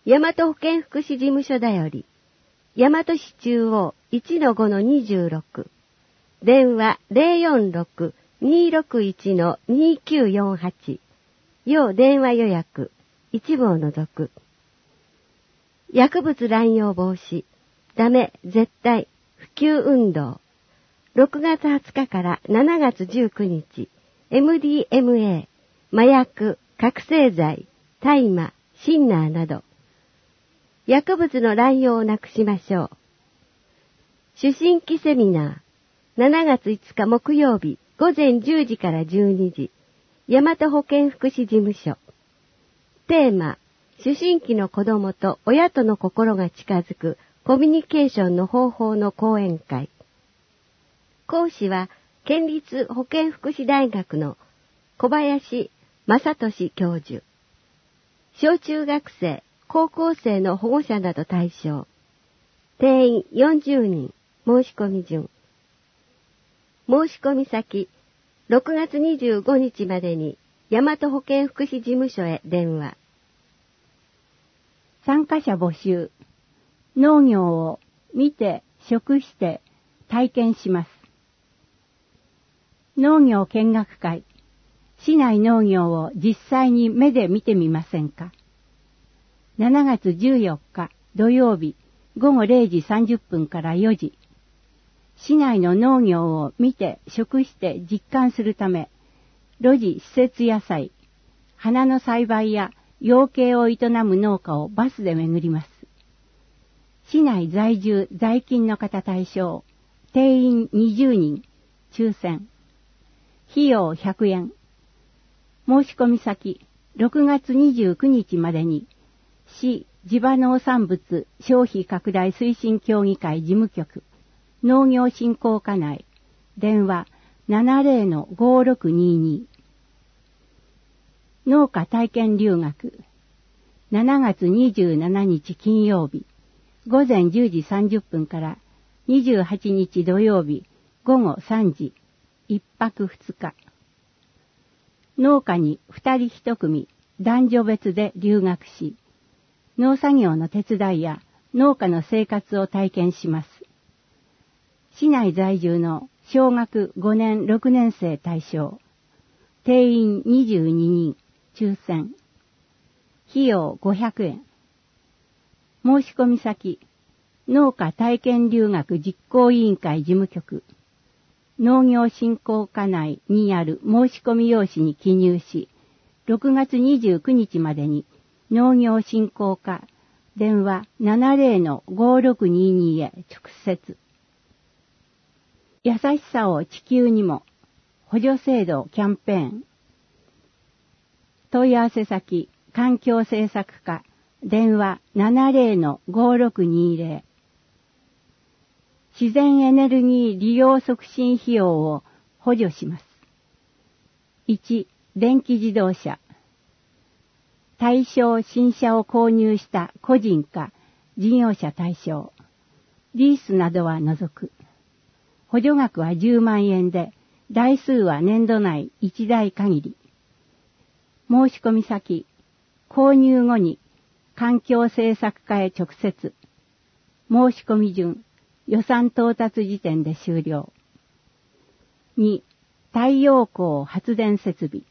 大和保健福祉事務所だより、大和市中央 1-5-26、電話 046-261-2948、要電話予約、一部を除く。薬物乱用防止、ダメ絶対、普及運動。6月20日から7月19日、MDMA、麻薬、覚醒剤、大麻、シンナーなど、薬物の乱用をなくしましょう。受診期セミナー、7月5日木曜日、午前10時から12時、大和保健福祉事務所。テーマ、思春期の子供と親との心が近づくコミュニケーションの方法の講演会。講師は、県立保健福祉大学の小林正俊教授。小中学生、高校生の保護者など対象。定員40人、申し込み順。申し込み先、6月25日までに、大和保健福祉事務所へ電話。 参加者募集。農業を見て、食して、体験します。農業見学会。市内農業を実際に目で見てみませんか。7月14日土曜日午後0時30分から4時。市内の農業を見て食して実感するため、露地施設野菜、花の栽培や養鶏を営む農家をバスで巡ります。市内在住在勤の方対象、定員20人、抽選。費用100円。申し込み先、6月29日までに、市地場農産物消費拡大推進協議会事務局、農業振興課内、電話 70-5622。農家体験留学、7月27日金曜日、午前10時30分から28日土曜日、午後3時、1泊2日。農家に2人1組、男女別で留学し、農作業の手伝いや農家の生活を体験します。市内在住の小学5年6年生対象、定員22人、抽選。費用500円。申し込み先、農家体験留学実行委員会事務局、農業振興課内にある申し込み用紙に記入し、6月29日までに農業振興課、電話 70-5622 へ直接。優しさを地球にも、補助制度キャンペーン。問い合わせ先、環境政策課、電話 70-5620。自然エネルギー利用促進費用を補助します。1、電気自動車。対象新車を購入した個人か事業者対象。リースなどは除く。補助額は10万円で、台数は年度内1台限り。申し込み先、購入後に環境政策課へ直接。申し込み順、予算到達時点で終了。2、太陽光発電設備。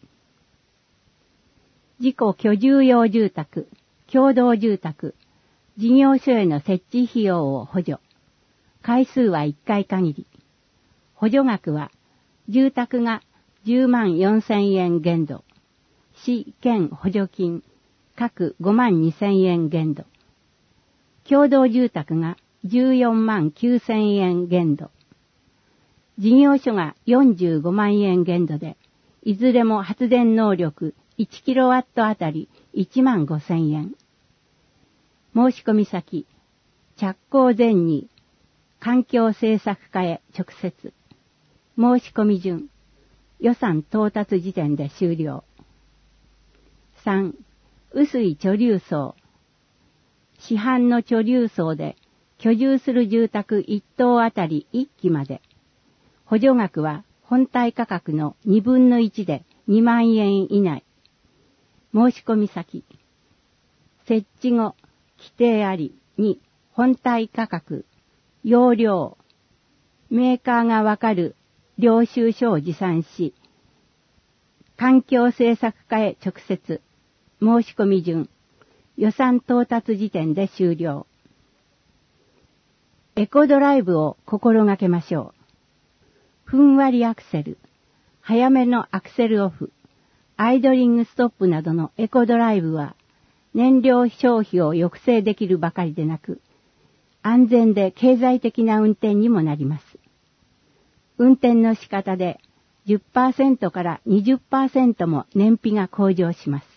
自己居住用住宅、共同住宅、事業所への設置費用を補助。回数は1回限り。補助額は、住宅が10万4000円限度。市県補助金、各5万2000円限度。共同住宅が14万9000円限度。事業所が45万円限度で、いずれも発電能力1キロワットあたり1万5000円。申し込み先、着工前に環境政策課へ直接。申し込み順、予算到達時点で終了。3、雨水貯留層。市販の貯留層で居住する住宅1棟あたり1基まで。補助額は本体価格の2分の1で2万円以内。申し込み先。設置後、 規定あり。2、本体価格、容量、メーカーがわかる領収書を持参し、環境政策課へ直接、申し込み順、予算到達時点で終了。エコドライブを心がけましょう。ふんわりアクセル、早めのアクセルオフ、アイドリングストップなどのエコドライブは、燃料消費を抑制できるばかりでなく、安全で経済的な運転にもなります。運転の仕方で 10% から 20% も燃費が向上します。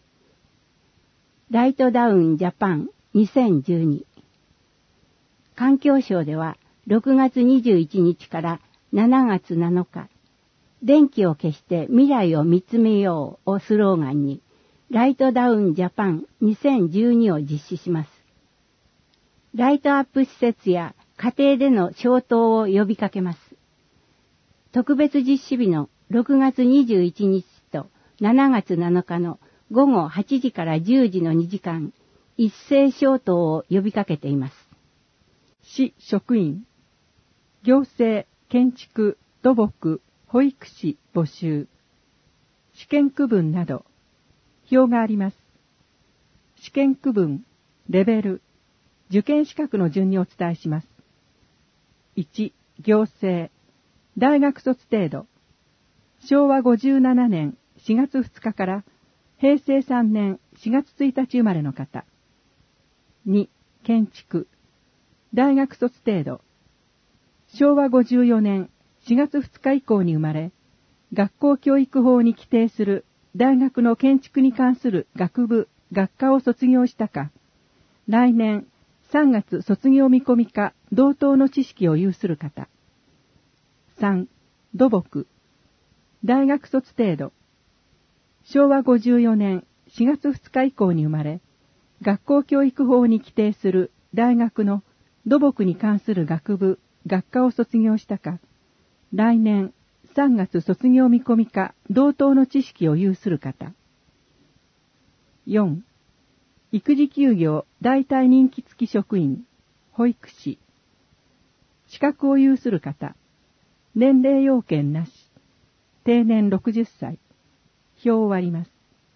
ライトダウンジャパン2012。環境省では6月21日から7月7日、電気を消して未来を見つめようをスローガンに、ライトダウンジャパン2012を実施します。ライトアップ施設や家庭での消灯を呼びかけます。特別実施日の6月21日と7月7日の午後8時から10時の2時間、一斉消灯を呼びかけています。 市職員、行政、建築、土木、保育士募集、試験区分など、表があります。試験区分、レベル、受験資格の順にお伝えします。1、行政、大学卒程度、昭和57年4月2日から平成3年4月1日生まれの方。2、建築、大学卒程度、昭和54年4月2日以降に生まれ、学校教育法に規定する大学の建築に関する学部、学科を卒業したか、来年3月卒業見込みか同等の知識を有する方。3、土木、大学卒程度、昭和54年4月2日以降に生まれ、学校教育法に規定する大学の土木に関する学部、学科を卒業したか、来年3月卒業見込みか同等の知識を有する方。4、育児休業代替任期付き職員、保育士。資格を有する方。年齢要件なし。定年60歳。表を割ります。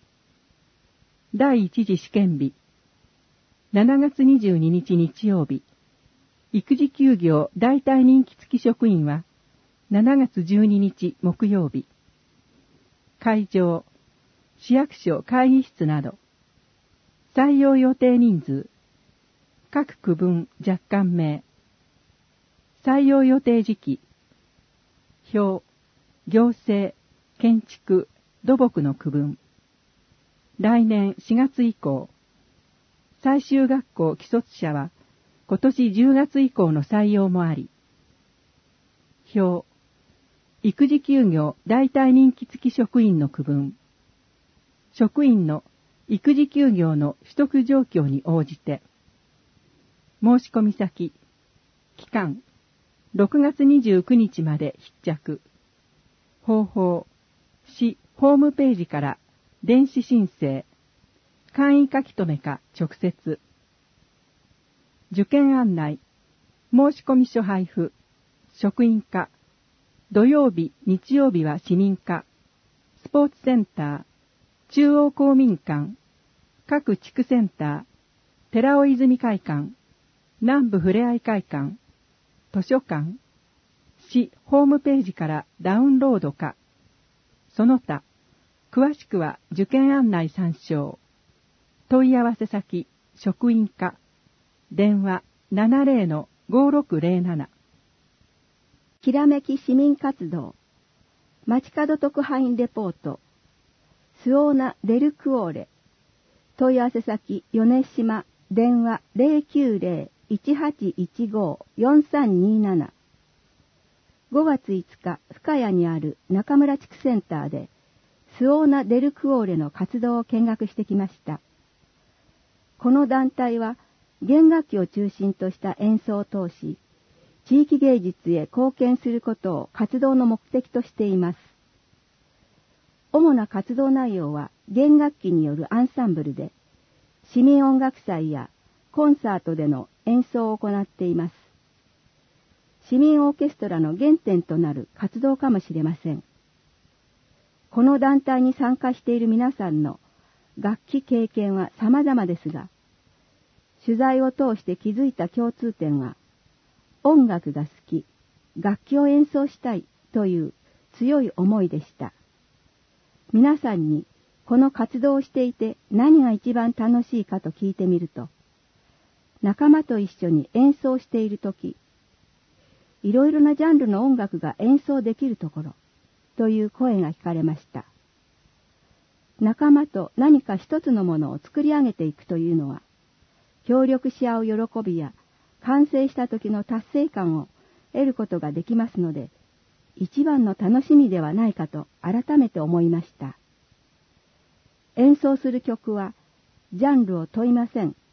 第一次試験日。7月22日日曜日。育児休業代替任期付き職員は7月12日木曜日。会場、市役所会議室など。採用予定人数。各区分若干名。採用予定時期。表、行政、建築、土木の区分。来年4月以降。最終学校既卒者は今年10月以降の採用もあり。表、育児休業代替任期付き職員の区分。職員の育児休業の取得状況に応じて。申し込み先。期間。6月29日まで必着。方法。市ホームページから電子申請。簡易書き留めか直接。受験案内。申し込み書配布。職員課。土曜日、日曜日は市民課。スポーツセンター。中央公民館。各地区センター。寺尾泉会館。南部ふれあい会館。図書館。市ホームページからダウンロードか。その他。詳しくは受験案内参照。問い合わせ先、職員課。電話 70-5607。 きらめき市民活動。街角特派員レポート。スオーナ・デルクオーレ。問い合わせ先、米島。電話 090-1815-4327。5月5日、深谷にある中村地区センターで、スオーナ・デルクオーレの活動を見学してきました。この団体は、弦楽器を中心とした演奏を通し、地域芸術へ貢献することを活動の目的としています。主な活動内容は弦楽器によるアンサンブルで、市民音楽祭やコンサートでの演奏を行っています。市民オーケストラの原点となる活動かもしれません。この団体に参加している皆さんの楽器経験は様々ですが、取材を通して気づいた共通点は、音楽が好き、楽器を演奏したいという強い思いでした。皆さんにこの活動をしていて何が一番楽しいかと聞いてみると、仲間と一緒に演奏しているとき、いろいろなジャンルの音楽が演奏できるところという声が聞かれました。仲間と何か一つのものを作り上げていくというのは、協力し合う喜びや完成した時の達成感を得ることができますので、一番の楽しみではないかと改めて思いました。演奏する曲はジャンルを問いません。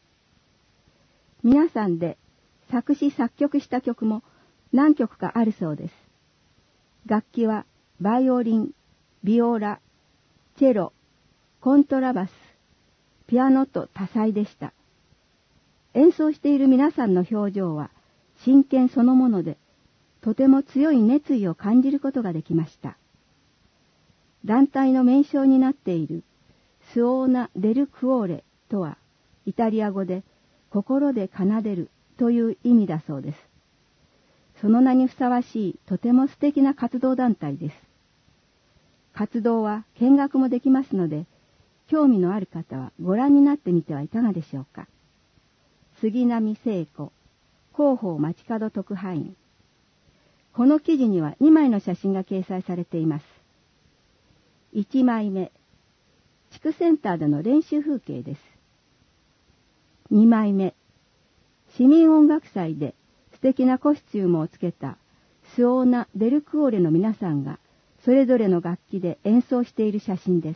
皆さんで作詞作曲した曲も何曲かあるそうです。楽器はバイオリン、ビオラ、チェロ、コントラバス、ピアノと多彩でした。演奏している皆さんの表情は真剣そのもので、とても強い熱意を感じることができました。団体の名称になっているスオーナ・デル・クオーレとは、イタリア語で心で奏でるという意味だそうです。その名にふさわしいとても素敵な活動団体です。活動は見学もできますので、興味のある方はご覧になってみてはいかがでしょうか。杉並聖子、広報町角特派員。この記事には2枚の写真が掲載されています。1枚目、地区センターでの練習風景です。2枚目、市民音楽祭で素敵なコスチュームをつけたスオーナ・デルクオーレの皆さんがそれぞれの楽器で演奏している写真です。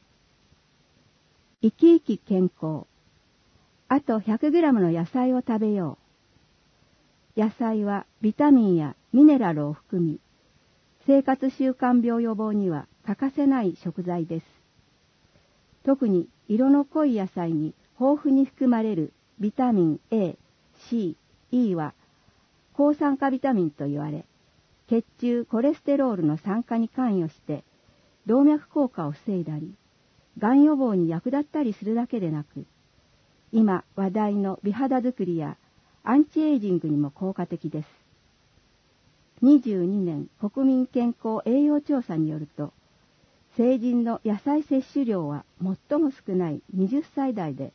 生き生き健康。あと 100g の野菜を食べよう。野菜はビタミンやミネラルを含み、生活習慣病予防には欠かせない食材です。特に色の濃い野菜に豊富に含まれるビタミン A、C、E は抗酸化ビタミンと言われ、血中コレステロールの酸化に関与して動脈硬化を防いだり、がん予防に役立ったりするだけでなく、今話題の美肌作りやアンチエイジングにも効果的です。22年国民健康栄養調査によると、成人の野菜摂取量は最も少ない20歳代で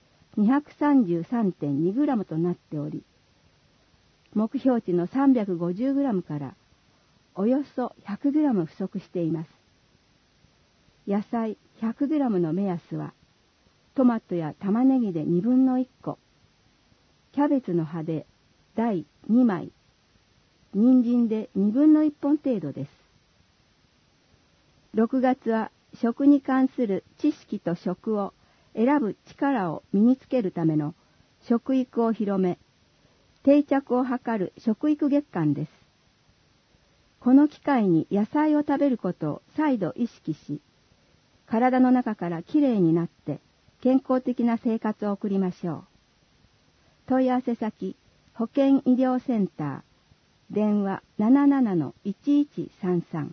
233.2g となっており、目標値の 350g からおよそ 100g 不足しています。野菜 100g の目安は、トマトや玉ねぎで1/2分の1個、キャベツの葉で大2枚、人参で1/2分の1本程度です。6月は食に関する知識と食を選ぶ力を身につけるための食育を広め、定着を図る食育月間です。この機会に野菜を食べることを再度意識し、体の中からきれいになって健康的な生活を送りましょう。問い合わせ先、保健医療センター、電話 77-1133。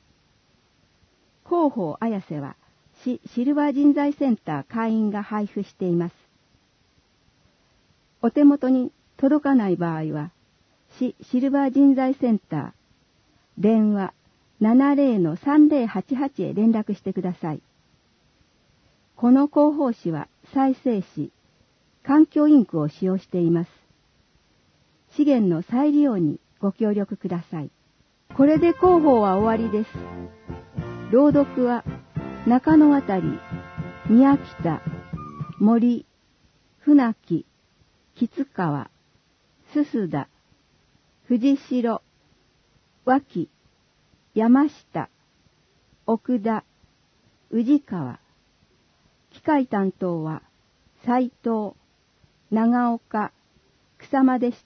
広報綾瀬は市シルバー人材センター会員が配布しています。お手元に届かない場合は、市シルバー人材センター、電話 70-3088 へ連絡してください。この広報誌は再生紙、環境インクを使用しています。資源の再利用にご協力ください。これで広報は終わりです。朗読は中野渡、宮北、森、船木、吉川、須田、藤代、脇、山下、奥田、宇治川。機械担当は斉藤、長岡、草間でした。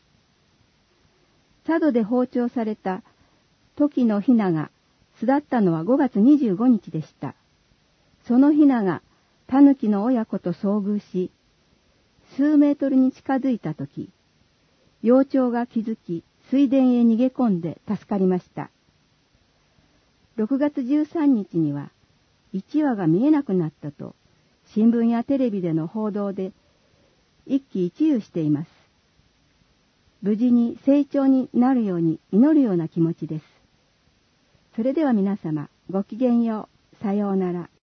佐渡で放鳥されたトキのヒナが巣立ったのは5月25日でした。そのヒナがタヌキの親子と遭遇し、 数メートルに近づいたとき、幼鳥が気づき、水田へ逃げ込んで助かりました。6月13日には、1羽が見えなくなったと、新聞やテレビでの報道で一喜一憂しています。無事に成長になるように祈るような気持ちです。それでは皆様、ごきげんよう。さようなら。